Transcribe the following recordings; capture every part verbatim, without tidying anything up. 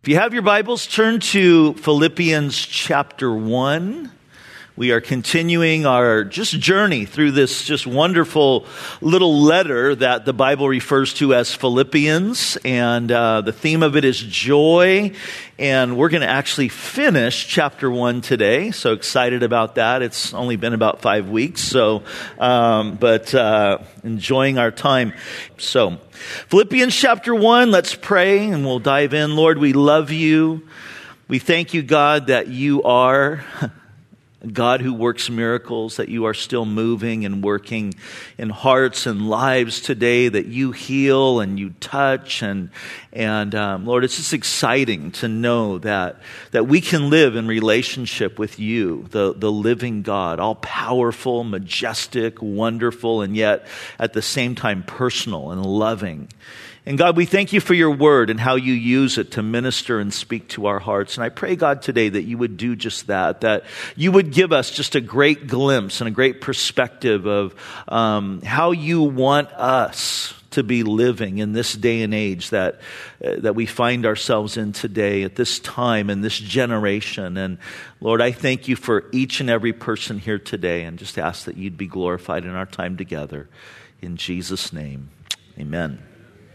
If you have your Bibles, turn to Philippians chapter one. We are continuing our just journey through this just wonderful little letter that the Bible refers to as Philippians. And uh, the theme of it is joy. And we're going to actually finish chapter one today. So excited about that. It's only been about five weeks. So, um, but uh, enjoying our time. So, Philippians chapter one, let's pray and we'll dive in. Lord, we love you. We thank you, God, that you are God who works miracles, that you are still moving and working in hearts and lives today, that you heal and you touch. And, and um, Lord, it's just exciting to know that, that we can live in relationship with you, the, the living God, all powerful, majestic, wonderful, and yet at the same time personal and loving. And God, we thank you for your word and how you use it to minister and speak to our hearts. And I pray, God, today that you would do just that, that you would give us just a great glimpse and a great perspective of um, how you want us to be living in this day and age that uh, that we find ourselves in today, at this time, in this generation. And Lord, I thank you for each and every person here today and just ask that you'd be glorified in our time together. In Jesus' name, amen.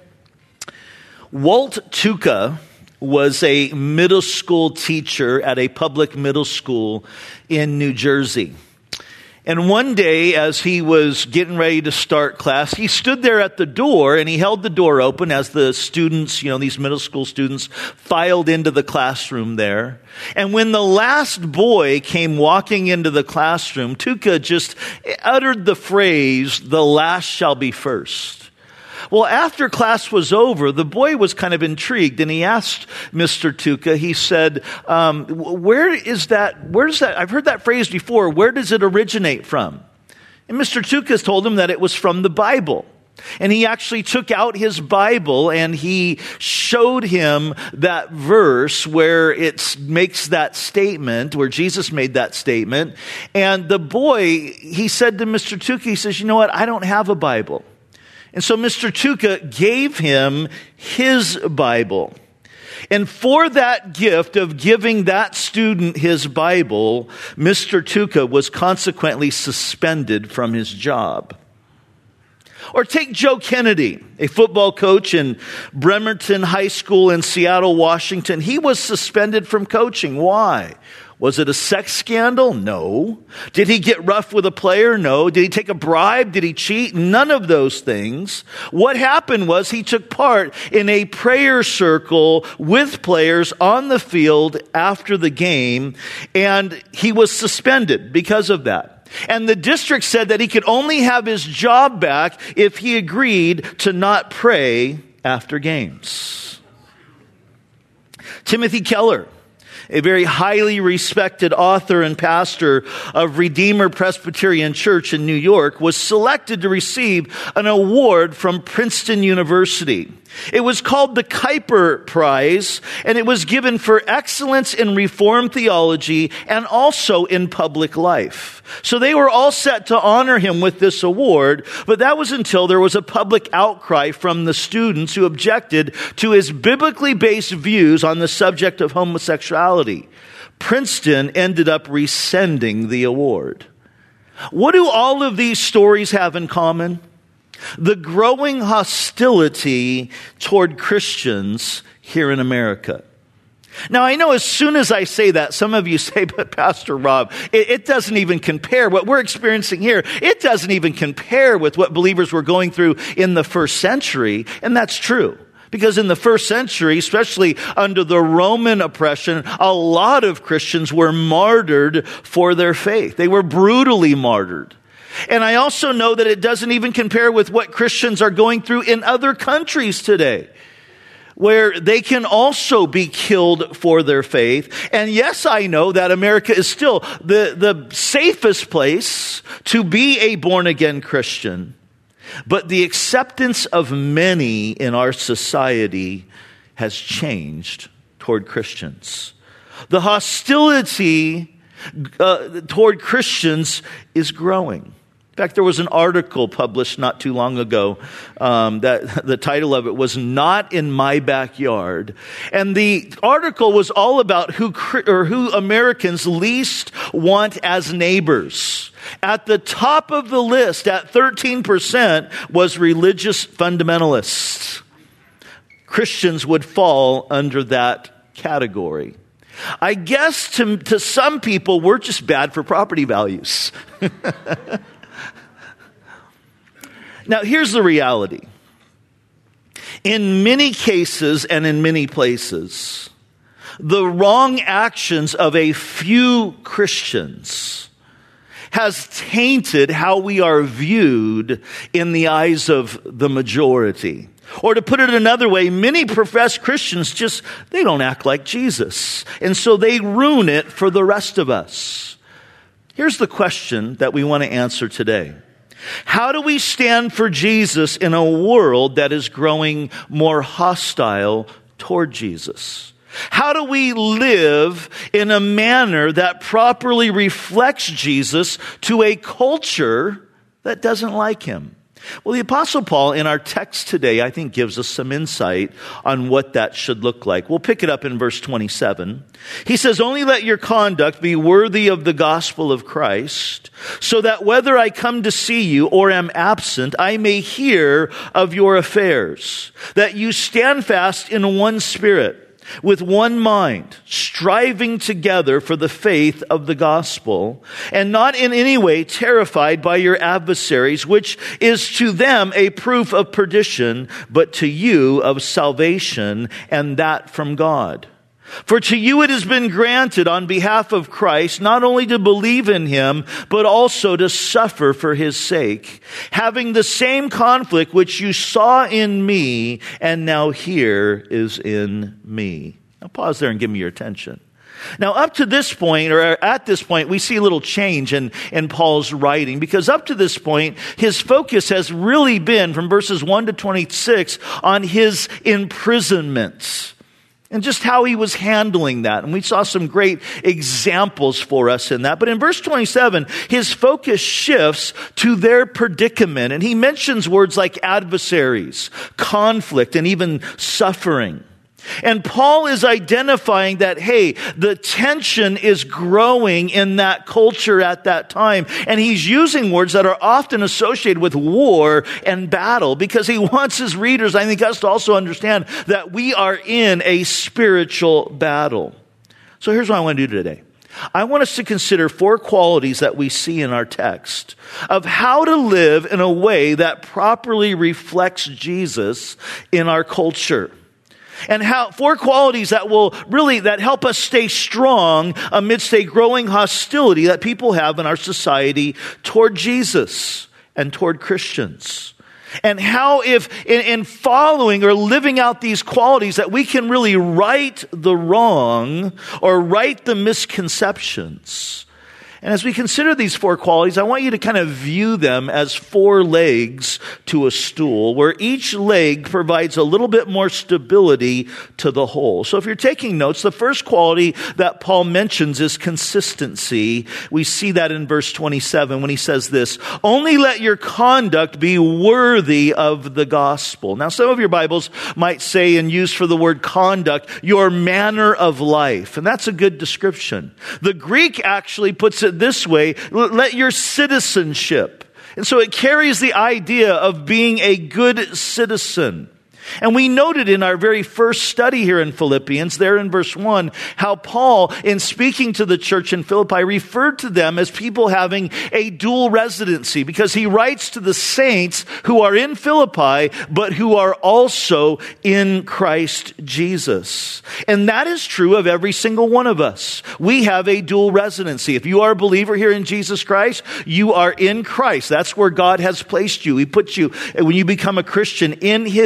Walt Tuka was a middle school teacher at a public middle school in New Jersey. And one day, as he was getting ready to start class, he stood there at the door and he held the door open as the students, you know, these middle school students filed into the classroom there. And when the last boy came walking into the classroom, Tuka just uttered the phrase, "The last shall be first." Well, after class was over, the boy was kind of intrigued, and he asked Mister Tuka, he said, um, where is that, where does that, I've heard that phrase before, where does it originate from? And Mister Tuka told him that it was from the Bible. And he actually took out his Bible and he showed him that verse where it makes that statement, where Jesus made that statement. And the boy, he said to Mister Tuka, he says, you know what, I don't have a Bible. And so Mister Tuka gave him his Bible. And for that gift of giving that student his Bible, Mister Tuka was consequently suspended from his job. Or take Joe Kennedy, a football coach in Bremerton High School in Seattle, Washington. He was suspended from coaching. Why? Was it a sex scandal? No. Did he get rough with a player? No. Did he take a bribe? Did he cheat? None of those things. What happened was he took part in a prayer circle with players on the field after the game, and he was suspended because of that. And the district said that he could only have his job back if he agreed to not pray after games. Timothy Keller, a very highly respected author and pastor of Redeemer Presbyterian Church in New York, was selected to receive an award from Princeton University. It was called the Kuyper Prize, and it was given for excellence in Reformed theology and also in public life. So they were all set to honor him with this award, but that was until there was a public outcry from the students who objected to his biblically based views on the subject of homosexuality. Princeton ended up rescinding the award. What do all of these stories have in common? The growing hostility toward Christians here in America. Now, I know as soon as I say that, some of you say, but Pastor Rob, it, it doesn't even compare. What we're experiencing here, it doesn't even compare with what believers were going through in the first century. And that's true. Because in the first century, especially under the Roman oppression, a lot of Christians were martyred for their faith. They were brutally martyred. And I also know that it doesn't even compare with what Christians are going through in other countries today, where they can also be killed for their faith. And yes, I know that America is still the, the safest place to be a born-again Christian. But the acceptance of many in our society has changed toward Christians. The hostility uh, toward Christians is growing. In fact, there was an article published not too long ago um, that the title of it was "Not in My Backyard," and the article was all about who or who Americans least want as neighbors. At the top of the list, at thirteen percent, was religious fundamentalists. Christians would fall under that category. I guess to, to some people, we're just bad for property values. Now, here's the reality. In many cases and in many places, the wrong actions of a few Christians has tainted how we are viewed in the eyes of the majority. Or to put it another way, many professed Christians just, they don't act like Jesus. And so they ruin it for the rest of us. Here's the question that we want to answer today. How do we stand for Jesus in a world that is growing more hostile toward Jesus? How do we live in a manner that properly reflects Jesus to a culture that doesn't like him? Well, the Apostle Paul in our text today, I think, gives us some insight on what that should look like. We'll pick it up in verse twenty-seven. He says, "Only let your conduct be worthy of the gospel of Christ, so that whether I come to see you or am absent, I may hear of your affairs, that you stand fast in one spirit, with one mind, striving together for the faith of the gospel, and not in any way terrified by your adversaries, which is to them a proof of perdition, but to you of salvation, and that from God. For to you it has been granted on behalf of Christ not only to believe in him, but also to suffer for his sake, having the same conflict which you saw in me and now here is in me." Now pause there and give me your attention. Now up to this point, or at this point, we see a little change in, in Paul's writing, because up to this point, his focus has really been from verses one to twenty-six on his imprisonment. And just how he was handling that. And we saw some great examples for us in that. But in verse twenty-seven, his focus shifts to their predicament. And he mentions words like adversaries, conflict, and even suffering. And Paul is identifying that, hey, the tension is growing in that culture at that time. And he's using words that are often associated with war and battle, because he wants his readers, I think us, to also understand that we are in a spiritual battle. So here's what I want to do today. I want us to consider four qualities that we see in our text of how to live in a way that properly reflects Jesus in our culture. And how four qualities that will really, that help us stay strong amidst a growing hostility that people have in our society toward Jesus and toward Christians. And how, if in, in following or living out these qualities, that we can really right the wrong or right the misconceptions. And as we consider these four qualities, I want you to kind of view them as four legs to a stool, where each leg provides a little bit more stability to the whole. So if you're taking notes, the first quality that Paul mentions is consistency. We see that in verse twenty-seven when he says this, "Only let your conduct be worthy of the gospel." Now, some of your Bibles might say and use for the word conduct, your manner of life. And that's a good description. The Greek actually puts it this way, let your citizenship. And so it carries the idea of being a good citizen. And we noted in our very first study here in Philippians, there in verse one, how Paul, in speaking to the church in Philippi, referred to them as people having a dual residency, because he writes to the saints who are in Philippi, but who are also in Christ Jesus. And that is true of every single one of us. We have a dual residency. If you are a believer here in Jesus Christ, you are in Christ. That's where God has placed you. He puts you, when you become a Christian, in his Son,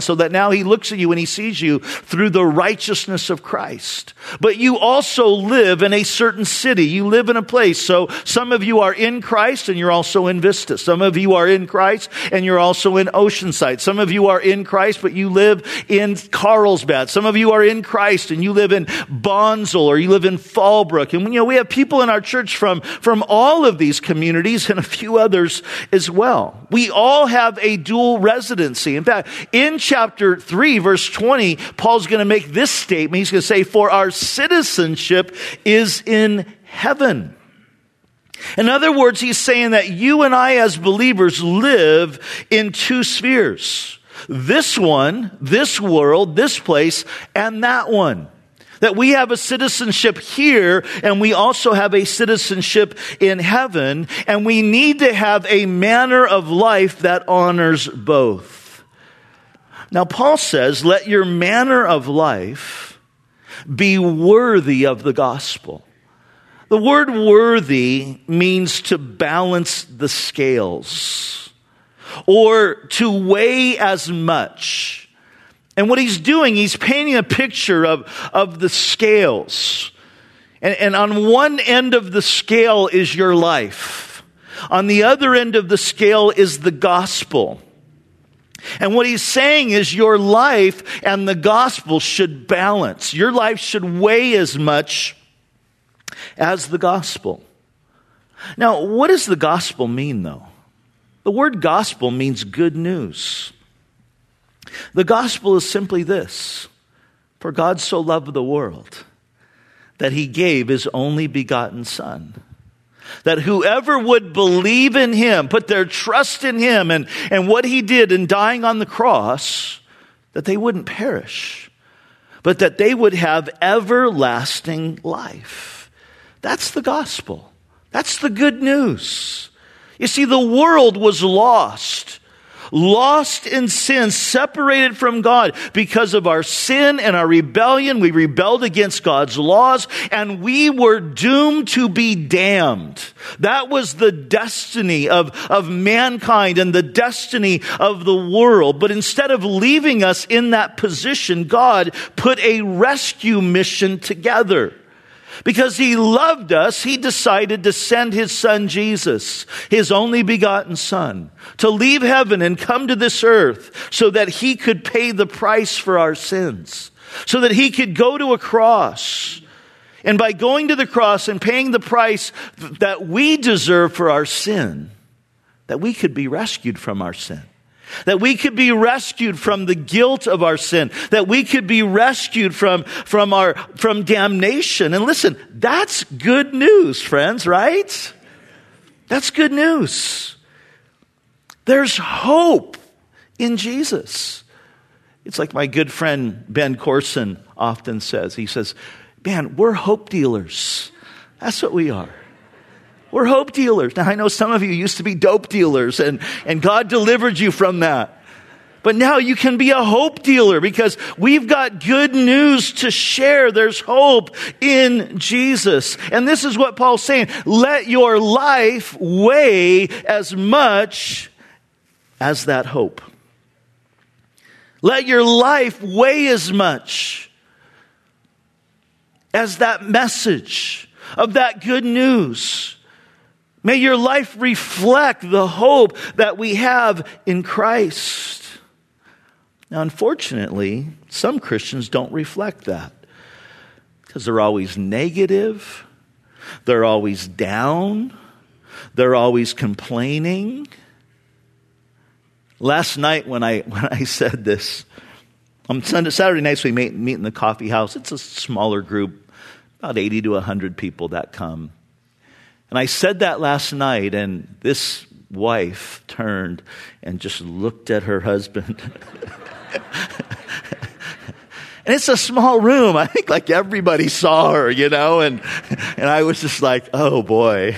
so that now he looks at you and he sees you through the righteousness of Christ. But you also live in a certain city. You live in a place. So some of you are in Christ and you're also in Vista. Some of you are in Christ and you're also in Oceanside. Some of you are in Christ, but you live in Carlsbad. Some of you are in Christ and you live in Bonsall or you live in Fallbrook. And you know, we have people in our church from, from all of these communities and a few others as well. We all have a dual residency. In fact, in chapter three, verse twenty, Paul's going to make this statement. He's going to say, for our citizenship is in heaven. In other words, he's saying that you and I as believers live in two spheres. This one, this world, this place, and that one. That we have a citizenship here and we also have a citizenship in heaven, and we need to have a manner of life that honors both. Now, Paul says, let your manner of life be worthy of the gospel. The word worthy means to balance the scales or to weigh as much. And what he's doing, he's painting a picture of, of the scales. And, and on one end of the scale is your life. On the other end of the scale is the gospel. And what he's saying is your life and the gospel should balance. Your life should weigh as much as the gospel. Now, what does the gospel mean, though? The word gospel means good news. The gospel is simply this: for God so loved the world that he gave his only begotten Son, that whoever would believe in him, put their trust in him and, and what he did in dying on the cross, that they wouldn't perish, but that they would have everlasting life. That's the gospel. That's the good news. You see, the world was lost. Lost in sin, separated from God because of our sin and our rebellion. We rebelled against God's laws and we were doomed to be damned. That was the destiny of, of mankind and the destiny of the world. But instead of leaving us in that position, God put a rescue mission together. Because he loved us, he decided to send his son Jesus, his only begotten Son, to leave heaven and come to this earth so that he could pay the price for our sins, so that he could go to a cross. And by going to the cross and paying the price that we deserve for our sin, that we could be rescued from our sin. That we could be rescued from the guilt of our sin. That we could be rescued from, from our, from damnation. And listen, that's good news, friends, right? That's good news. There's hope in Jesus. It's like my good friend Ben Corson often says. He says, man, we're hope dealers. That's what we are. We're hope dealers. Now, I know some of you used to be dope dealers, and, and God delivered you from that. But now you can be a hope dealer because we've got good news to share. There's hope in Jesus. And this is what Paul's saying. Let your life weigh as much as that hope. Let your life weigh as much as that message of that good news. May your life reflect the hope that we have in Christ. Now, unfortunately, some Christians don't reflect that because they're always negative, they're always down, they're always complaining. Last night when I when I said this, on Sunday, Saturday nights we meet, meet in the coffee house. It's a smaller group, about eighty to one hundred people that come. And I said that last night, and this wife turned and just looked at her husband. And it's a small room. I think like everybody saw her, you know, and and I was just like, oh boy.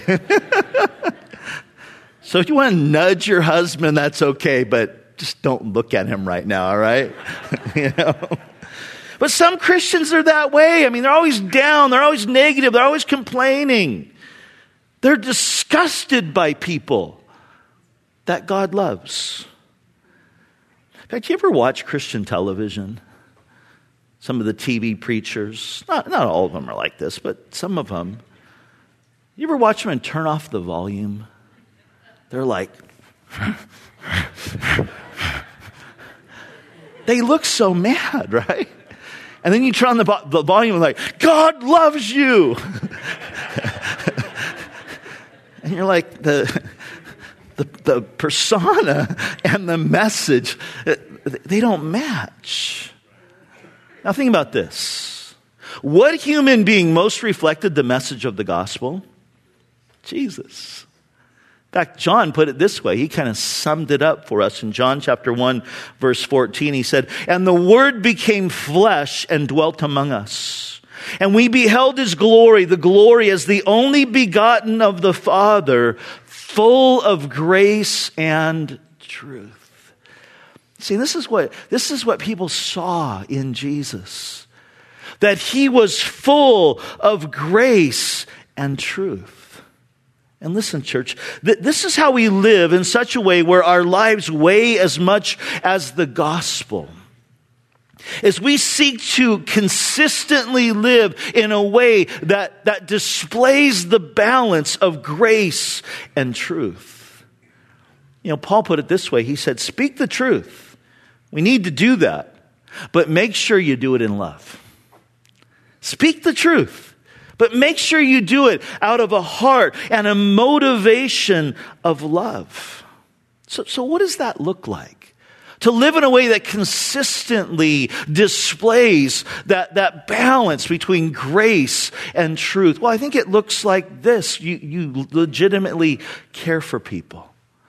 So if you want to nudge your husband, that's okay, but just don't look at him right now, all right? You know? But some Christians are that way. I mean, they're always down, they're always negative, they're always complaining. They're disgusted by people that God loves. In fact, you ever watch Christian television? Some of the T V preachers, not, not all of them are like this, but some of them. You ever watch them and turn off the volume? They're like, they look so mad, right? And then you turn on the, the volume and like, God loves you. And you're like, the, the, the persona and the message, they don't match. Now think about this. What human being most reflected the message of the gospel? Jesus. In fact, John put it this way. He kind of summed it up for us in John chapter one, verse fourteen. He said, and the Word became flesh and dwelt among us. And we beheld His glory, the glory as the only begotten of the Father, full of grace and truth. See, this is what, this is what people saw in Jesus. That He was full of grace and truth. And listen, church, th- this is how we live in such a way where our lives weigh as much as the gospel. As we seek to consistently live in a way that, that displays the balance of grace and truth. You know, Paul put it this way. He said, speak the truth. We need to do that. But make sure you do it in love. Speak the truth. But make sure you do it out of a heart and a motivation of love. So, so what does that look like? To live in a way that consistently displays that, that balance between grace and truth. Well, I think it looks like this. You, you legitimately care for people.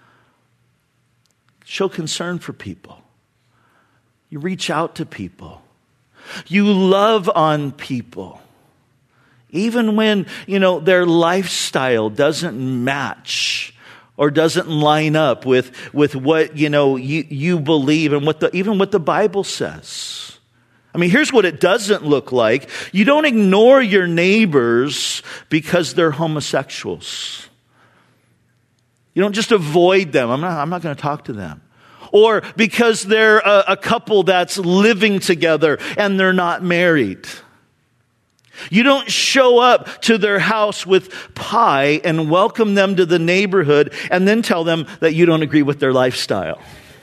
Show concern for people. You reach out to people. You love on people. Even when, you know, their lifestyle doesn't match or doesn't line up with, with what, you know, you, you believe and what the, even what the Bible says. I mean, here's what it doesn't look like. You don't ignore your neighbors because they're homosexuals. You don't just avoid them. I'm not, I'm not going to talk to them. Or because they're a, a couple that's living together and they're not married. You don't show up to their house with pie and welcome them to the neighborhood and then tell them that you don't agree with their lifestyle.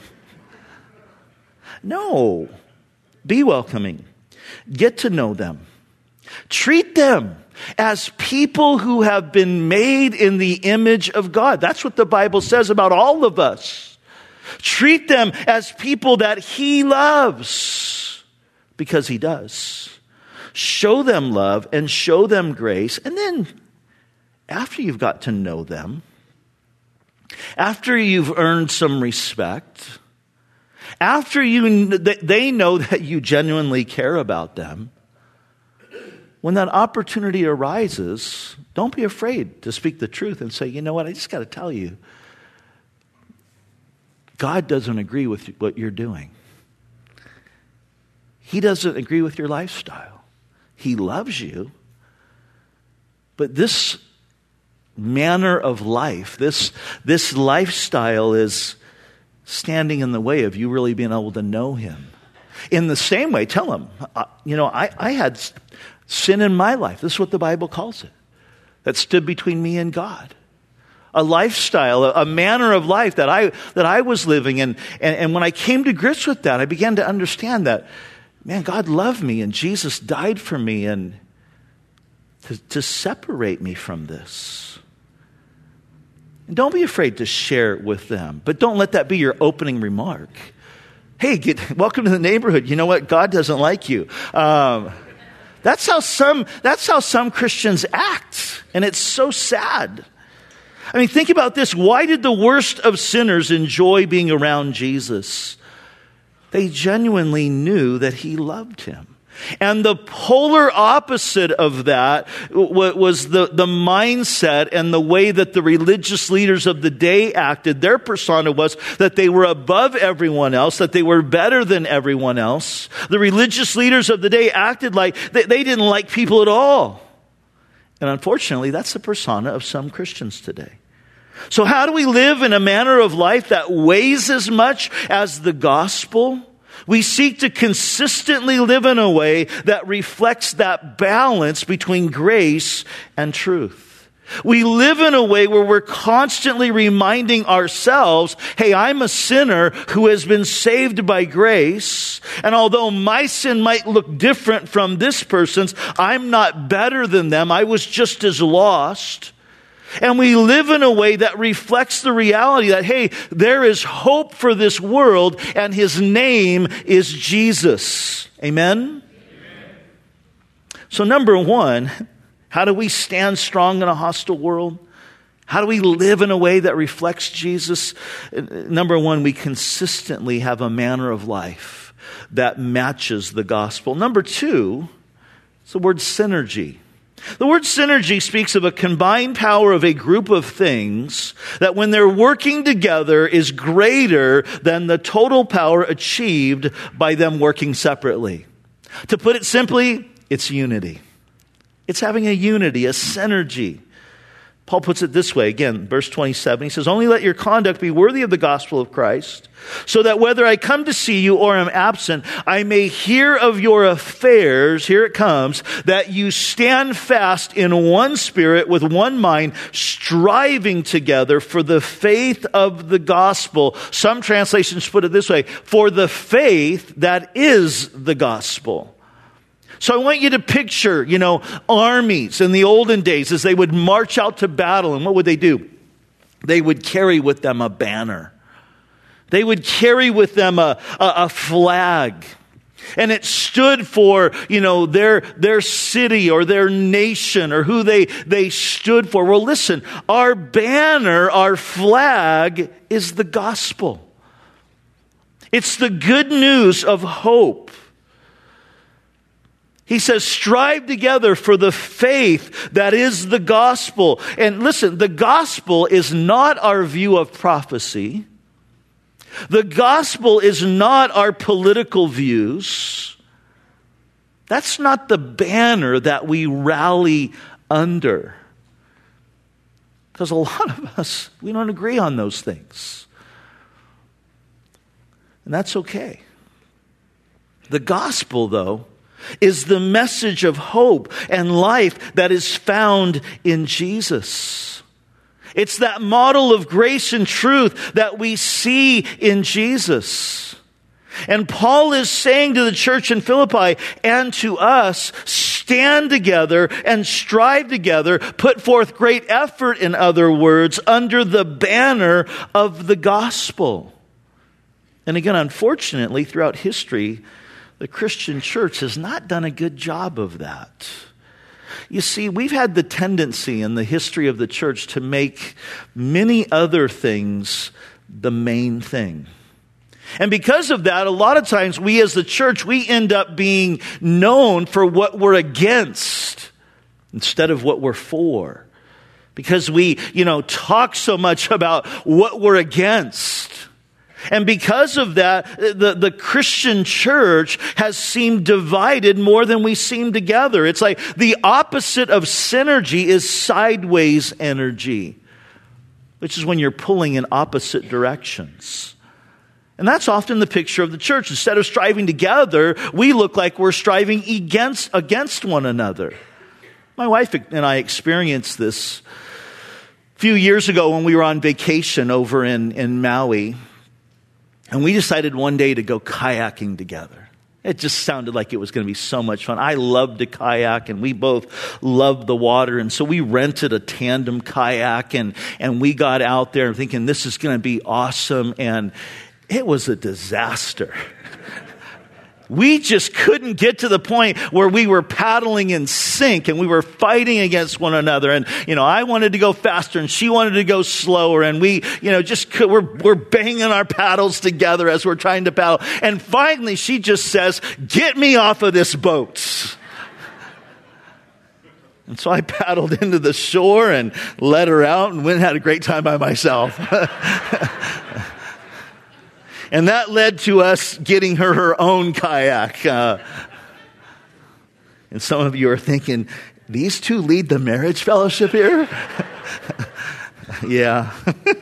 No. Be welcoming. Get to know them. Treat them as people who have been made in the image of God. That's what the Bible says about all of us. Treat them as people that He loves because He does. Show them love and show them grace. And then after you've got to know them, after you've earned some respect, after you they know that you genuinely care about them, when that opportunity arises, don't be afraid to speak the truth and say, you know what, I just got to tell you, God doesn't agree with what you're doing. He doesn't agree with your lifestyle. He loves you. But this manner of life, this, this lifestyle is standing in the way of you really being able to know Him. In the same way, tell him, uh, you know, I, I had sin in my life. This is what the Bible calls it. That stood between me and God. A lifestyle, a, a manner of life that I that I was living. And, and, and when I came to grips with that, I began to understand that, man, God loved me and Jesus died for me and to, to separate me from this. And don't be afraid to share it with them, but don't let that be your opening remark. Hey, get, welcome to the neighborhood. You know what? God doesn't like you. Um, that's how some, that's how some Christians act. And it's so sad. I mean, think about this. Why did the worst of sinners enjoy being around Jesus? They genuinely knew that He loved him. And the polar opposite of that was the, the mindset and the way that the religious leaders of the day acted. Their persona was that they were above everyone else, that they were better than everyone else. The religious leaders of the day acted like they, they didn't like people at all. And unfortunately, that's the persona of some Christians today. So how do we live in a manner of life that weighs as much as the gospel? We seek to consistently live in a way that reflects that balance between grace and truth. We live in a way where we're constantly reminding ourselves, hey, I'm a sinner who has been saved by grace. And although my sin might look different from this person's, I'm not better than them. I was just as lost. And we live in a way that reflects the reality that, hey, there is hope for this world, and his name is Jesus. Amen? Amen. So number one, how do we stand strong in a hostile world? How do we live in a way that reflects Jesus? Number one, we consistently have a manner of life that matches the gospel. Number two, it's the word synergy. The word synergy speaks of a combined power of a group of things that when they're working together is greater than the total power achieved by them working separately. To put it simply, it's unity. It's having a unity, a synergy. Paul puts it this way, again, verse twenty-seven. He says, only let your conduct be worthy of the gospel of Christ, so that whether I come to see you or am absent, I may hear of your affairs, here it comes, that you stand fast in one spirit with one mind, striving together for the faith of the gospel. Some translations put it this way, for the faith that is the gospel. So I want you to picture, you know, armies in the olden days as they would march out to battle. And what would they do? They would carry with them a banner. They would carry with them a, a, a flag. And it stood for, you know, their, their city or their nation or who they, they stood for. Well, listen, our banner, our flag is the gospel. It's the good news of hope. He says, strive together for the faith that is the gospel. And listen, the gospel is not our view of prophecy. The gospel is not our political views. That's not the banner that we rally under. Because a lot of us, we don't agree on those things. And that's okay. The gospel, though, is the message of hope and life that is found in Jesus. It's that model of grace and truth that we see in Jesus. And Paul is saying to the church in Philippi and to us, stand together and strive together, put forth great effort, in other words, under the banner of the gospel. And again, unfortunately, throughout history, the Christian church has not done a good job of that. You see, we've had the tendency in the history of the church to make many other things the main thing. And because of that, a lot of times we as the church, we end up being known for what we're against instead of what we're for. Because we, you know, talk so much about what we're against. And because of that, the, the Christian church has seemed divided more than we seem together. It's like the opposite of synergy is sideways energy, which is when you're pulling in opposite directions. And that's often the picture of the church. Instead of striving together, we look like we're striving against, against one another. My wife and I experienced this a few years ago when we were on vacation over in, in Maui. And we decided one day to go kayaking together. It just sounded like it was going to be so much fun. I love to kayak, and we both love the water. And so we rented a tandem kayak, and, and we got out there thinking this is going to be awesome. And it was a disaster. We just couldn't get to the point where we were paddling in sync and we were fighting against one another. And, you know, I wanted to go faster and she wanted to go slower. And we, you know, just could, we're, we're banging our paddles together as we're trying to paddle. And finally she just says, get me off of this boat. And so I paddled into the shore and let her out and went and had a great time by myself. And that led to us getting her her own kayak. Uh, and some of you are thinking, these two lead the marriage fellowship here? Yeah.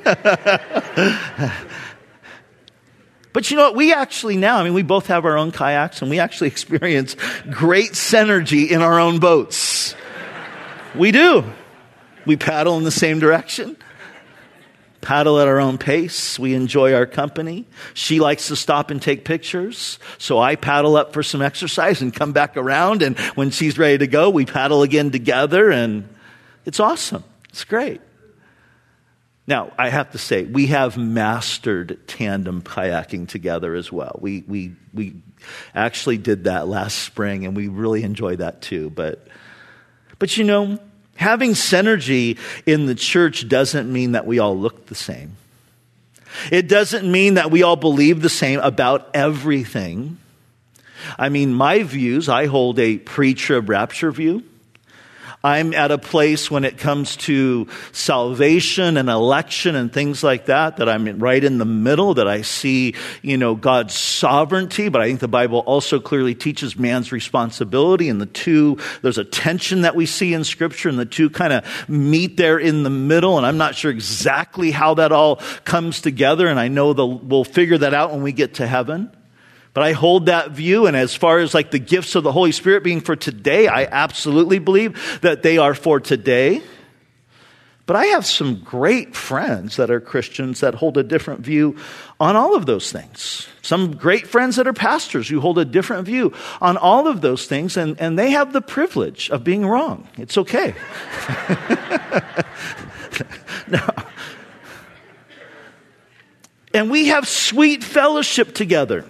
But you know what? We actually now, I mean, we both have our own kayaks, and we actually experience great synergy in our own boats. We do. We paddle in the same direction, paddle at our own pace. We enjoy our company. She likes to stop and take pictures, so I paddle up for some exercise and come back around, and when she's ready to go, we paddle again together, and it's awesome. It's great. Now, I have to say, we have mastered tandem kayaking together as well. We we we actually did that last spring, and we really enjoy that too. But, but you know, having synergy in the church doesn't mean that we all look the same. It doesn't mean that we all believe the same about everything. I mean, my views, I hold a pre-trib rapture view. I'm at a place when it comes to salvation and election and things like that, that I'm right in the middle, that I see, you know, God's sovereignty, but I think the Bible also clearly teaches man's responsibility, and the two, there's a tension that we see in Scripture, and the two kind of meet there in the middle, and I'm not sure exactly how that all comes together, and I know the, we'll figure that out when we get to heaven. But I hold that view, and as far as like the gifts of the Holy Spirit being for today, I absolutely believe that they are for today. But I have some great friends that are Christians that hold a different view on all of those things. Some great friends that are pastors who hold a different view on all of those things, and, and they have the privilege of being wrong. It's okay. No. And we have sweet fellowship together.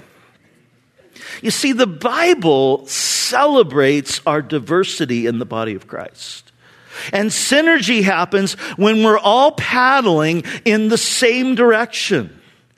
You see, the Bible celebrates our diversity in the body of Christ. And synergy happens when we're all paddling in the same direction.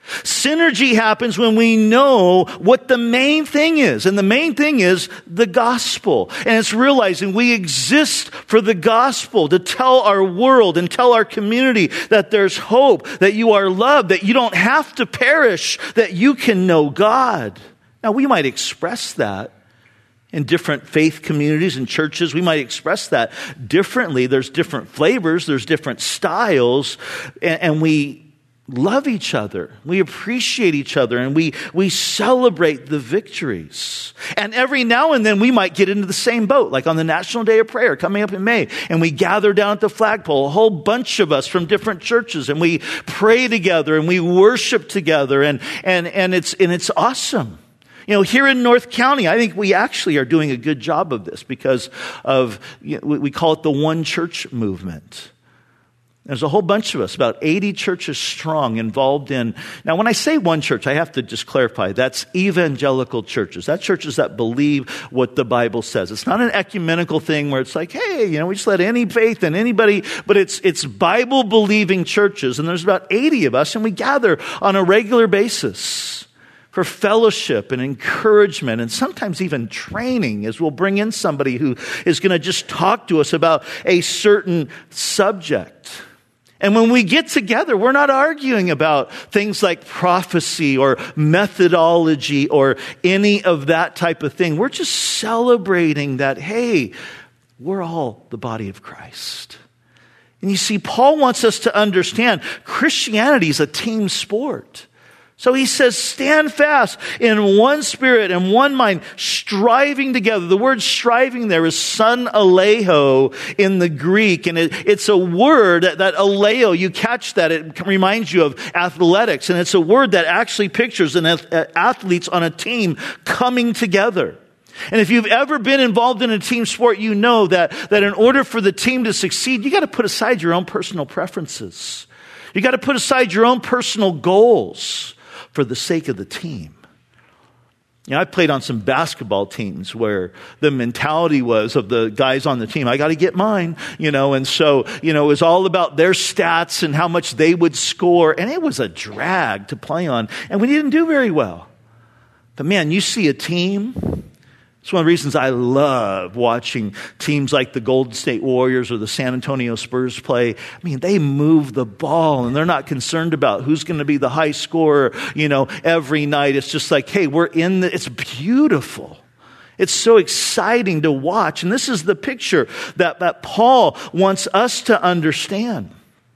Synergy happens when we know what the main thing is. And the main thing is the gospel. And it's realizing we exist for the gospel, to tell our world and tell our community that there's hope, that you are loved, that you don't have to perish, that you can know God. Now, we might express that in different faith communities and churches. We might express that differently. There's different flavors. There's different styles. And, and we love each other. We appreciate each other. And we, we celebrate the victories. And every now and then we might get into the same boat, like on the National Day of Prayer coming up in May. And we gather down at the flagpole, a whole bunch of us from different churches. And we pray together and we worship together. And, and, and, it's, and it's awesome. You know, here in North County, I think we actually are doing a good job of this because of, you know, we call it the one church movement. There's a whole bunch of us, about eighty churches strong, involved in, now when I say one church, I have to just clarify, that's evangelical churches. That's churches that believe what the Bible says. It's not an ecumenical thing where it's like, hey, you know, we just let any faith and anybody, but it's, it's Bible-believing churches, and there's about eighty of us, and we gather on a regular basis for fellowship and encouragement and sometimes even training, as we'll bring in somebody who is going to just talk to us about a certain subject. And when we get together, we're not arguing about things like prophecy or methodology or any of that type of thing. We're just celebrating that, hey, we're all the body of Christ. And you see, Paul wants us to understand Christianity is a team sport. So he says, stand fast in one spirit and one mind, striving together. The word striving there is sun aleho in the Greek. And it, it's a word that, that aleho, you catch that, it reminds you of athletics. And it's a word that actually pictures an athletes on a team coming together. And if you've ever been involved in a team sport, you know that, that in order for the team to succeed, you got to put aside your own personal preferences. You got to put aside your own personal goals for the sake of the team. You know, I played on some basketball teams where the mentality was of the guys on the team, I got to get mine, you know, and so, you know, it was all about their stats and how much they would score, and it was a drag to play on, and we didn't do very well. But man, you see a team. It's one of the reasons I love watching teams like the Golden State Warriors or the San Antonio Spurs play. I mean, they move the ball and they're not concerned about who's going to be the high scorer, you know, every night. It's just like, hey, we're in the, it's beautiful. It's so exciting to watch. And this is the picture that, that Paul wants us to understand.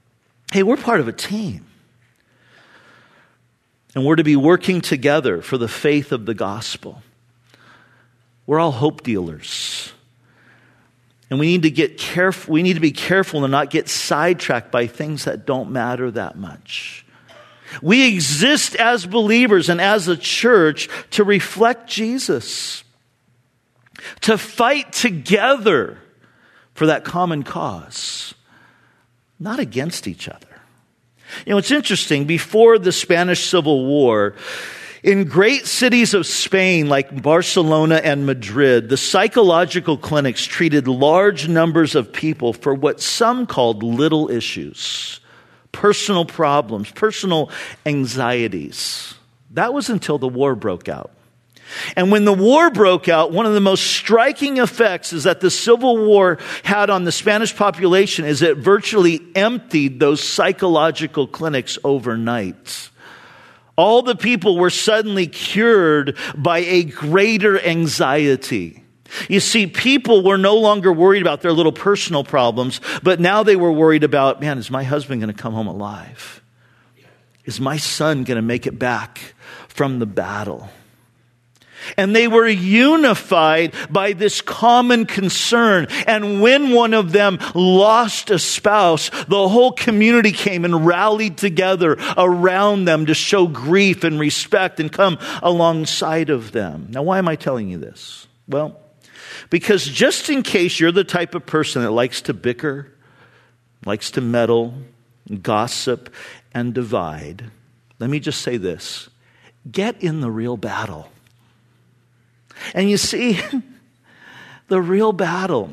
hey, we're part of a team. And we're to be working together for the faith of the gospel. We're all hope dealers. And we need to get careful, we need to be careful to not get sidetracked by things that don't matter that much. We exist as believers and as a church to reflect Jesus, to fight together for that common cause, not against each other. You know, it's interesting, before the Spanish Civil War, in great cities of Spain like Barcelona and Madrid, the psychological clinics treated large numbers of people for what some called little issues, personal problems, personal anxieties. That was until the war broke out. And when the war broke out, one of the most striking effects is that the Civil War had on the Spanish population is it virtually emptied those psychological clinics overnight. All the people were suddenly cured by a greater anxiety. You see, people were no longer worried about their little personal problems, but now they were worried about, man, is my husband going to come home alive? Is my son going to make it back from the battle? And they were unified by this common concern. And when one of them lost a spouse, the whole community came and rallied together around them to show grief and respect and come alongside of them. Now, why am I telling you this? Well, because just in case you're the type of person that likes to bicker, likes to meddle, gossip, and divide, let me just say this. Get in the real battle. And you see, the real battle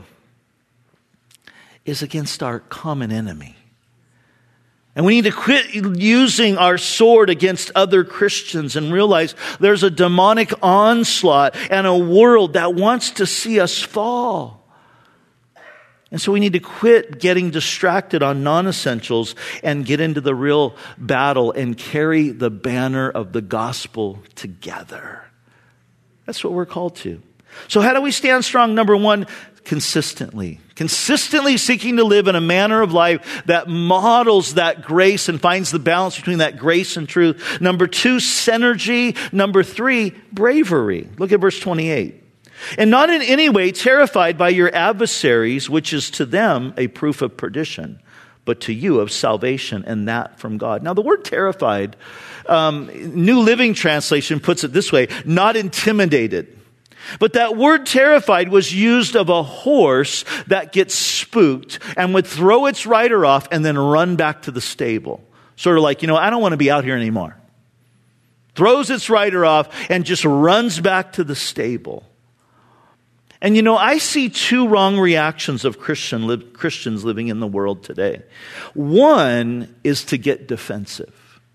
is against our common enemy. And we need to quit using our sword against other Christians and realize there's a demonic onslaught and a world that wants to see us fall. And so we need to quit getting distracted on non-essentials and get into the real battle and carry the banner of the gospel together. That's what we're called to. So how do we stand strong? Number one, consistently. Consistently seeking to live in a manner of life that models that grace and finds the balance between that grace and truth. Number two, synergy. Number three, bravery. Look at verse twenty-eight. And not in any way terrified by your adversaries, which is to them a proof of perdition, but to you of salvation, and that from God. Now the word terrified, um, New Living Translation puts it this way, not intimidated. But that word terrified was used of a horse that gets spooked and would throw its rider off and then run back to the stable. Sort of like, you know, I don't want to be out here anymore. Throws its rider off and just runs back to the stable. And you know, I see two wrong reactions of Christian li- Christians living in the world today. One is to get defensive.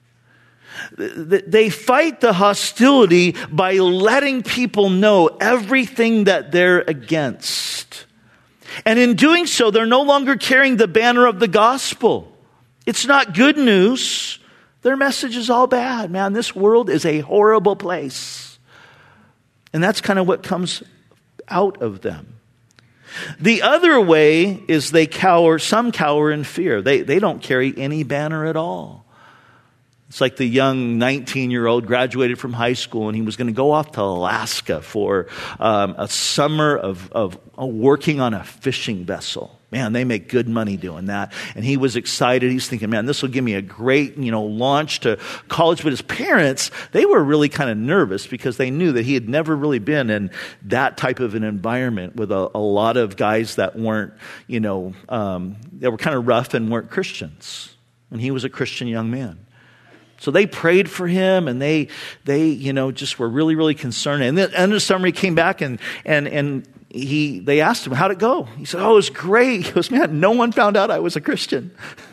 They fight the hostility by letting people know everything that they're against. And in doing so, they're no longer carrying the banner of the gospel. It's not good news. Their message is all bad. Man, this world is a horrible place. And that's kind of what comes out of them. The other way is they cower, some cower in fear. They, they don't carry any banner at all. It's like the young nineteen-year-old graduated from high school and he was going to go off to Alaska for um, a summer of, of uh, working on a fishing vessel. Man, they make good money doing that. And he was excited. He's thinking, man, this will give me a great, you know, launch to college. But his parents, they were really kind of nervous because they knew that he had never really been in that type of an environment with a, a lot of guys that weren't, you know, um, that were kind of rough and weren't Christians. And he was a Christian young man. So they prayed for him and they, they, you know, just were really, really concerned. And then end of summer he came back and, and, and he, they asked him, how'd it go? He said, oh, it was great. He goes, man, no one found out I was a Christian.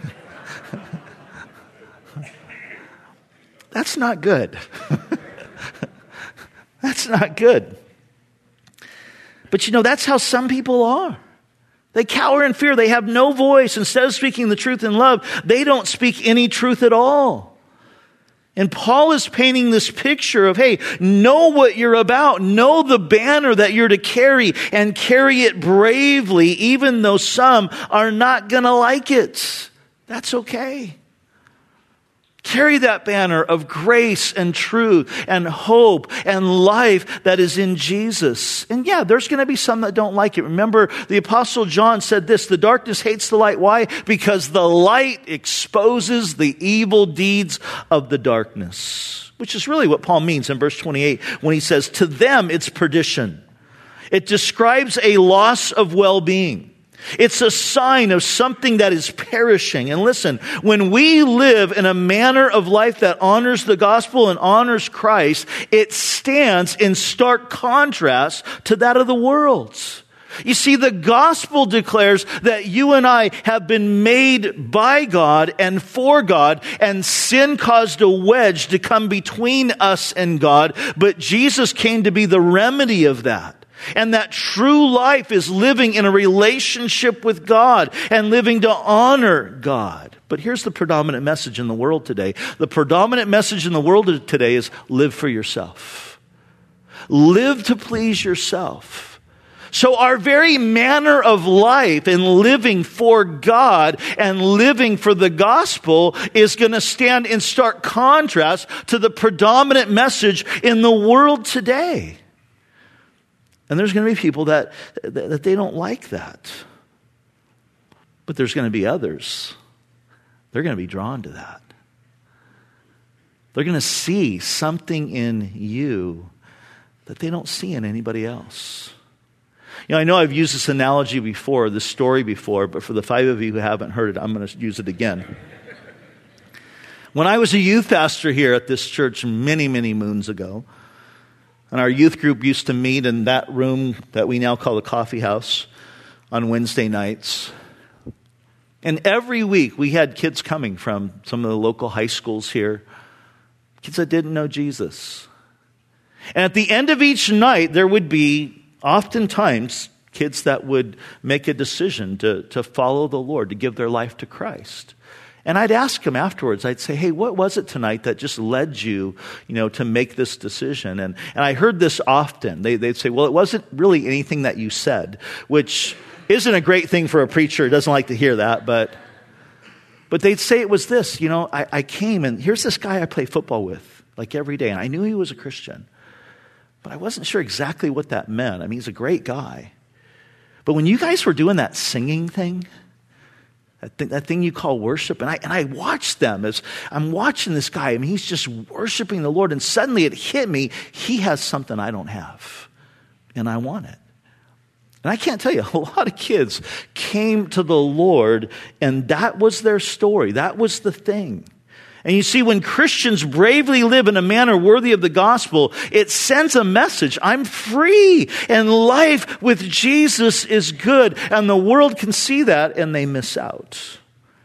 That's not good. That's not good. But you know, that's how some people are. They cower in fear. They have no voice. Instead of speaking the truth in love, they don't speak any truth at all. And Paul is painting this picture of, hey, know what you're about. Know the banner that you're to carry and carry it bravely, even though some are not going to like it. That's okay. Carry that banner of grace and truth and hope and life that is in Jesus. And yeah, there's going to be some that don't like it. Remember, the Apostle John said this, the darkness hates the light. Why? Because the light exposes the evil deeds of the darkness. Which is really what Paul means in verse twenty-eight when he says, to them it's perdition. It describes a loss of well-being. It's a sign of something that is perishing. And listen, when we live in a manner of life that honors the gospel and honors Christ, it stands in stark contrast to that of the world. You see, the gospel declares that you and I have been made by God and for God, and sin caused a wedge to come between us and God, but Jesus came to be the remedy of that. And that true life is living in a relationship with God and living to honor God. But here's the predominant message in the world today. The predominant message in the world today is live for yourself. Live to please yourself. So our very manner of life in living for God and living for the gospel is going to stand in stark contrast to the predominant message in the world today. And there's going to be people that, that they don't like that. But there's going to be others. They're going to be drawn to that. They're going to see something in you that they don't see in anybody else. You know, I know I've used this analogy before, this story before, but for the five of you who haven't heard it, I'm going to use it again. When I was a youth pastor here at this church many, many moons ago, and our youth group used to meet in that room that we now call the coffee house on Wednesday nights. And every week we had kids coming from some of the local high schools here, kids that didn't know Jesus. And at the end of each night, there would be oftentimes kids that would make a decision to, to follow the Lord, to give their life to Christ. And I'd ask them afterwards, I'd say, hey, what was it tonight that just led you, you know, to make this decision? And and I heard this often. They, they'd say, well, it wasn't really anything that you said, which isn't a great thing for a preacher. He doesn't like to hear that. But but they'd say it was this, you know, I, I came and here's this guy I play football with, like every day. And I knew he was a Christian. But I wasn't sure exactly what that meant. I mean, he's a great guy. But when you guys were doing that singing thing, That thing, that thing you call worship. And I and I watched them as I'm watching this guy. I mean, he's just worshiping the Lord. And suddenly it hit me, he has something I don't have. And I want it. And I can't tell you, a lot of kids came to the Lord and that was their story. That was the thing. And you see, when Christians bravely live in a manner worthy of the gospel, it sends a message. I'm free and life with Jesus is good. And the world can see that and they miss out.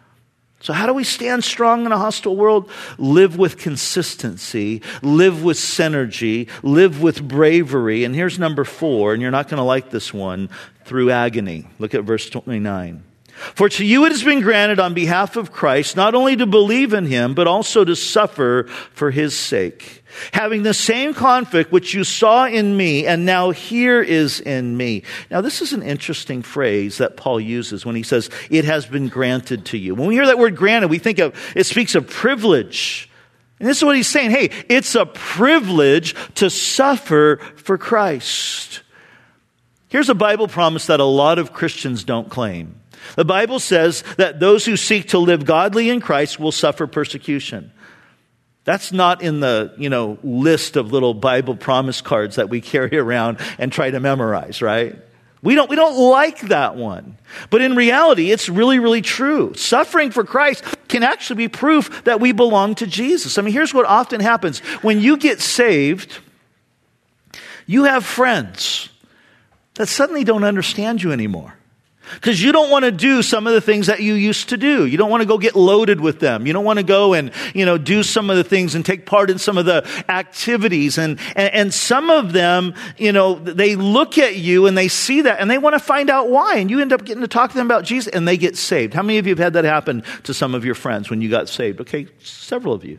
So how do we stand strong in a hostile world? Live with consistency, live with synergy, live with bravery. And here's number four, and you're not going to like this one, through agony. Look at verse twenty-nine. For to you it has been granted on behalf of Christ not only to believe in him, but also to suffer for his sake, having the same conflict which you saw in me and now here is in me. Now this is an interesting phrase that Paul uses when he says, it has been granted to you. When we hear that word granted, we think of, it speaks of privilege. And this is what he's saying. Hey, it's a privilege to suffer for Christ. Here's a Bible promise that a lot of Christians don't claim. The Bible says that those who seek to live godly in Christ will suffer persecution. That's not in the, you know, list of little Bible promise cards that we carry around and try to memorize, right? We don't, we don't like that one. But in reality, it's really, really true. Suffering for Christ can actually be proof that we belong to Jesus. I mean, here's what often happens. When you get saved, you have friends that suddenly don't understand you anymore. Because you don't want to do some of the things that you used to do. You don't want to go get loaded with them. You don't want to go and, you know, do some of the things and take part in some of the activities. And, and, and some of them, you know, they look at you and they see that and they want to find out why. And you end up getting to talk to them about Jesus and they get saved. How many of you have had that happen to some of your friends when you got saved? Okay, several of you.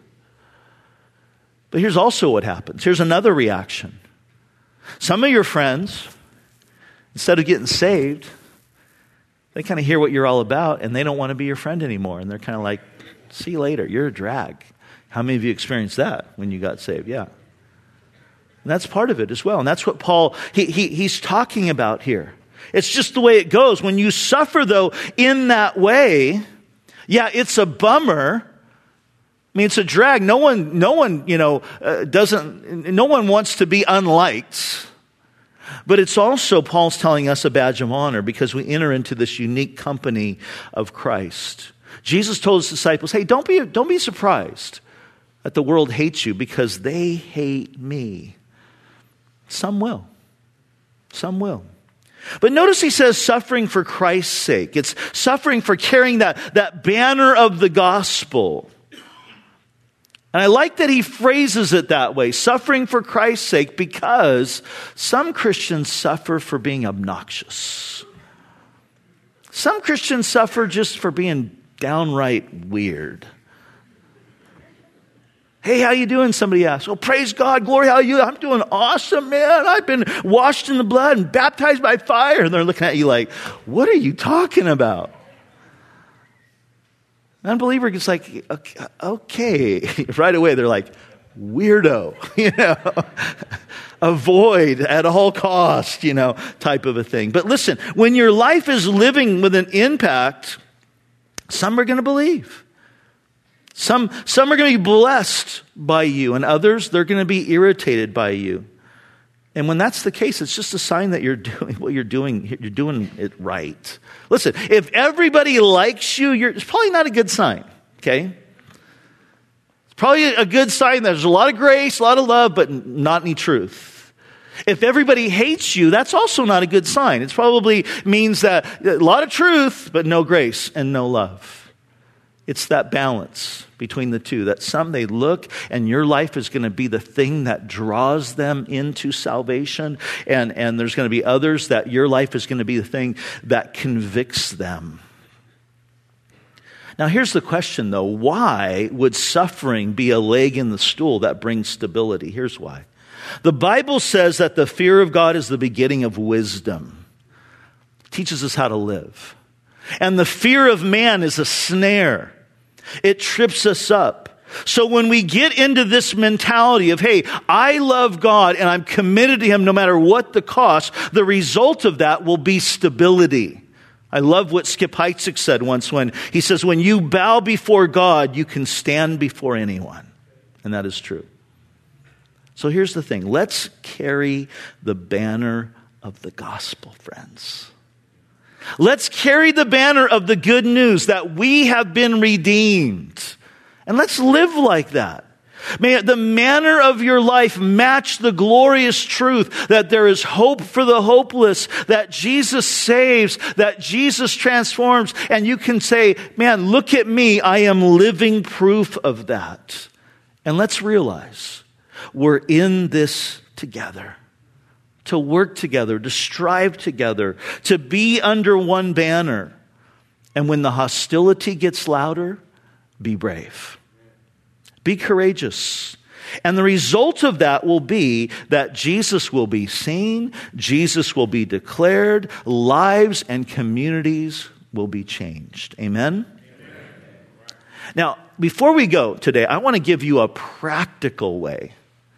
But here's also what happens. Here's another reaction. Some of your friends, instead of getting saved, They kind of hear what you're all about, and they don't want to be your friend anymore. And they're kind of like, see you later. You're a drag. How many of you experienced that when you got saved? Yeah. And that's part of it as well. And that's what Paul, he, he he's talking about here. It's just the way it goes. When you suffer, though, in that way, yeah, it's a bummer. I mean, it's a drag. No one, no one, you know, uh, doesn't, no one wants to be unliked. But it's also, Paul's telling us, a badge of honor because we enter into this unique company of Christ. Jesus told his disciples, hey, don't be, don't be surprised that the world hates you because they hate me. Some will. Some will. But notice he says suffering for Christ's sake. It's suffering for carrying that, that banner of the gospel. And I like that he phrases it that way, suffering for Christ's sake, because some Christians suffer for being obnoxious. Some Christians suffer just for being downright weird. Hey, how you doing? Somebody asks. Oh, praise God, glory, how are you? I'm doing awesome, man. I've been washed in the blood and baptized by fire. And they're looking at you like, what are you talking about? An unbeliever gets like, okay, okay. Right away they're like, weirdo, you know, avoid at all costs, you know, type of a thing. But listen, when your life is living with an impact, some are going to believe. Some, some are going to be blessed by you, and others, they're going to be irritated by you. And when that's the case, it's just a sign that you're doing what you're doing. You're doing it right. Listen, if everybody likes you, you're, it's probably not a good sign, okay? It's probably a good sign that there's a lot of grace, a lot of love, but not any truth. If everybody hates you, that's also not a good sign. It probably means that a lot of truth, but no grace and no love. It's that balance between the two, that some they look and your life is going to be the thing that draws them into salvation. And, and there's going to be others that your life is going to be the thing that convicts them. Now here's the question though. Why would suffering be a leg in the stool that brings stability? Here's why. The Bible says that the fear of God is the beginning of wisdom. It teaches us how to live. And the fear of man is a snare. It trips us up. So when we get into this mentality of, hey, I love God and I'm committed to Him no matter what the cost, the result of that will be stability. I love what Skip Heitzig said once when he says, when you bow before God, you can stand before anyone. And that is true. So here's the thing. Let's carry the banner of the gospel, friends. Let's carry the banner of the good news that we have been redeemed. And let's live like that. May the manner of your life match the glorious truth that there is hope for the hopeless, that Jesus saves, that Jesus transforms. And you can say, man, look at me. I am living proof of that. And let's realize we're in this together. To work together, to strive together, to be under one banner. And when the hostility gets louder, be brave. Be courageous. And the result of that will be that Jesus will be seen, Jesus will be declared, lives and communities will be changed. Amen? Amen. Now, before we go today, I want to give you a practical way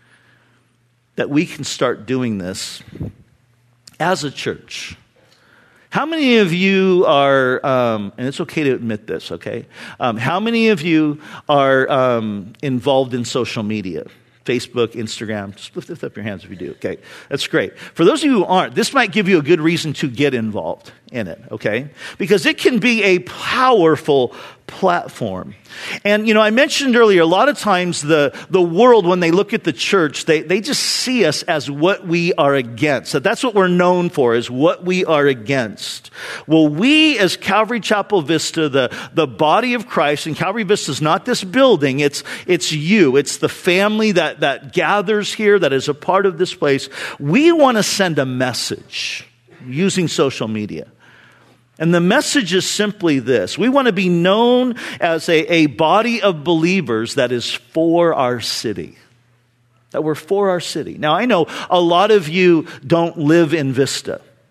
that we can start doing this as a church. How many of you are, um, and it's okay to admit this, okay? Um, how many of you are um, involved in social media? Facebook, Instagram, just lift, lift up your hands if you do, okay? That's great. For those of you who aren't, this might give you a good reason to get involved in it, okay? Because it can be a powerful platform. And, you know, I mentioned earlier, a lot of times the, the world, when they look at the church, they, they just see us as what we are against. So that's what we're known for, is what we are against. Well, we as Calvary Chapel Vista, the, the body of Christ, and Calvary Vista is not this building, it's, it's you, it's the family that, that gathers here, that is a part of this place. We want to send a message using social media. And the message is simply this. We want to be known as a, a body of believers that is for our city. That we're for our city. Now, I know a lot of you don't live in Vista.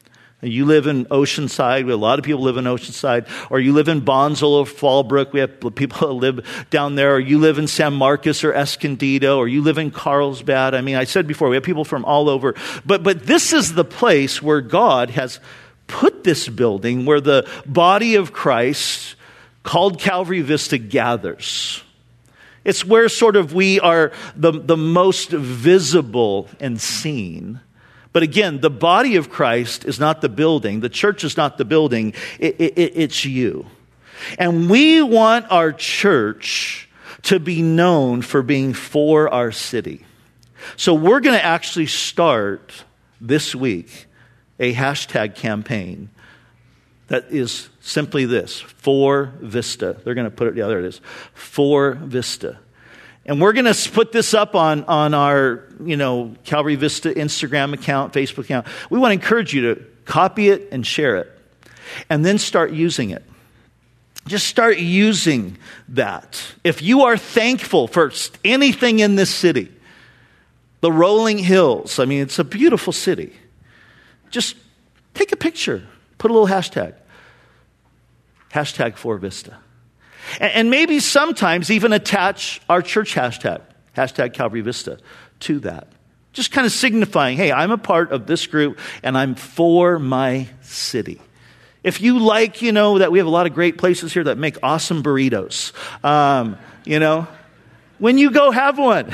You live in Oceanside. A lot of people live in Oceanside. Or you live in Bonsall or Fallbrook. We have people that live down there. Or you live in San Marcos or Escondido. Or you live in Carlsbad. I mean, I said before, we have people from all over. But, but this is the place where God has put this building, where the body of Christ, called Calvary Vista, gathers. It's where sort of we are the, the most visible and seen. But again, the body of Christ is not the building. The church is not the building. It, it, it's you. And we want our church to be known for being for our city. So we're going to actually start this week a hashtag campaign that is simply this: For Vista. They're going to put it, yeah, there it is. For Vista. And we're going to put this up on, on our, you know, Calvary Vista Instagram account, Facebook account. We want to encourage you to copy it and share it. And then start using it. Just start using that. If you are thankful for anything in this city, the rolling hills, I mean, it's a beautiful city. Just take a picture. Put a little hashtag. Hashtag For Vista. And maybe sometimes even attach our church hashtag, hashtag Calvary Vista, to that. Just kind of signifying, hey, I'm a part of this group and I'm for my city. If you like, you know, that we have a lot of great places here that make awesome burritos, um, you know, when you go have one,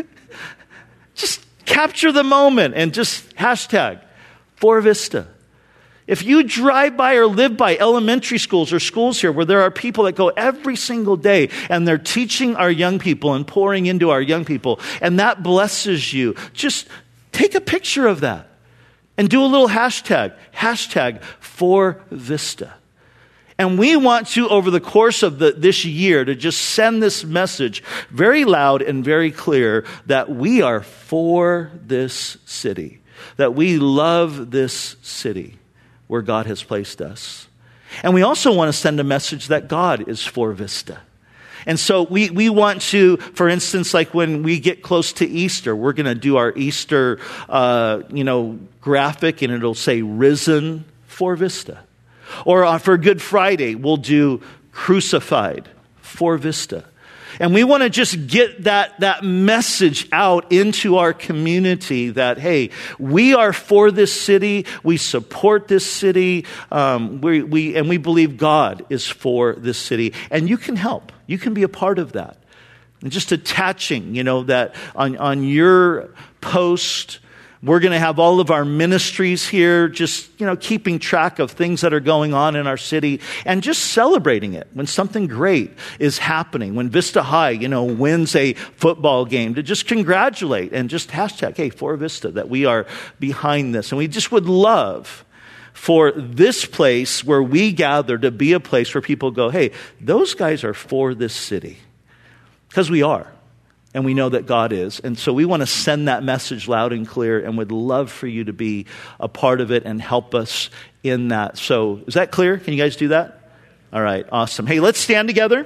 just capture the moment and just hashtag For Vista. If you drive by or live by elementary schools or schools here where there are people that go every single day and they're teaching our young people and pouring into our young people, and that blesses you, just take a picture of that and do a little hashtag, hashtag For Vista. And we want to, over the course of the, this year, to just send this message very loud and very clear that we are for this city, that we love this city where God has placed us. And we also want to send a message that God is for Vista. And so we, we want to, for instance, like when we get close to Easter, we're going to do our Easter, uh, you know, graphic, and it'll say Risen for Vista. Or on, for Good Friday, we'll do Crucified for Vista. And we want to just get that, that message out into our community that, hey, we are for this city, we support this city, um, we, we, and we believe God is for this city. And you can help. You can be a part of that. And just attaching, you know, that on, on your post. We're going to have all of our ministries here, just, you know, keeping track of things that are going on in our city and just celebrating it when something great is happening. When Vista High, you know, wins a football game, to just congratulate and just hashtag, hey, For Vista, that we are behind this. And we just would love for this place where we gather to be a place where people go, hey, those guys are for this city. Because we are. And we know that God is. And so we want to send that message loud and clear and would love for you to be a part of it and help us in that. So is that clear? Can you guys do that? All right, awesome. Hey, let's stand together.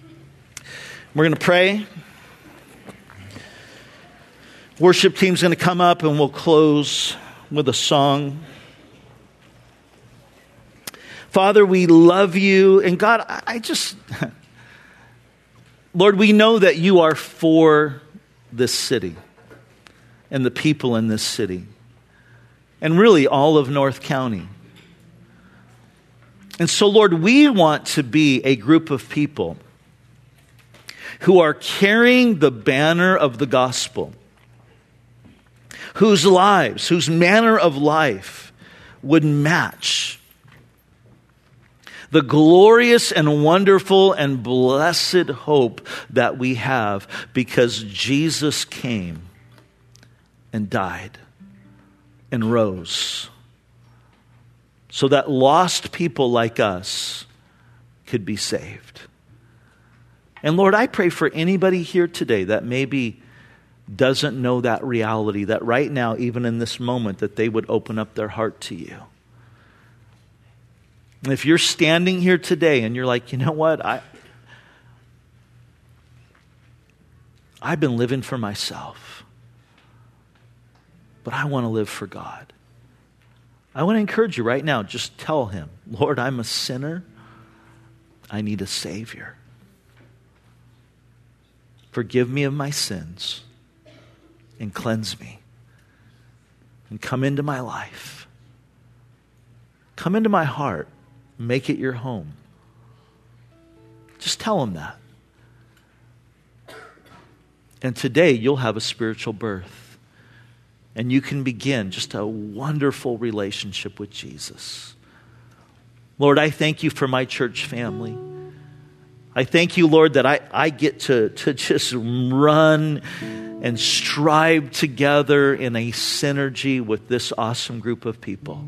We're going to pray. Worship team's going to come up and we'll close with a song. Father, we love you. And God, I just... Lord, we know that you are for this city and the people in this city and really all of North County. And so, Lord, we want to be a group of people who are carrying the banner of the gospel, whose lives, whose manner of life would match the glorious and wonderful and blessed hope that we have because Jesus came and died and rose so that lost people like us could be saved. And Lord, I pray for anybody here today that maybe doesn't know that reality, that right now, even in this moment, that they would open up their heart to you. And if you're standing here today and you're like, you know what, I, I've been living for myself, but I want to live for God. I want to encourage you right now, just tell him, Lord, I'm a sinner. I need a Savior. Forgive me of my sins and cleanse me. And come into my life. Come into my heart. Make it your home. Just tell him that. And today you'll have a spiritual birth. And you can begin just a wonderful relationship with Jesus. Lord, I thank you for my church family. I thank you, Lord, that I, I get to, to just run and strive together in a synergy with this awesome group of people.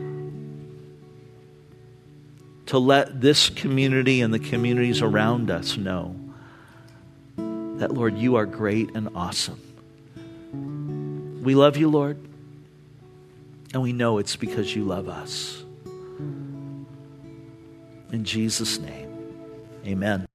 To let this community and the communities around us know that, Lord, you are great and awesome. We love you, Lord, and we know it's because you love us. In Jesus' name, amen.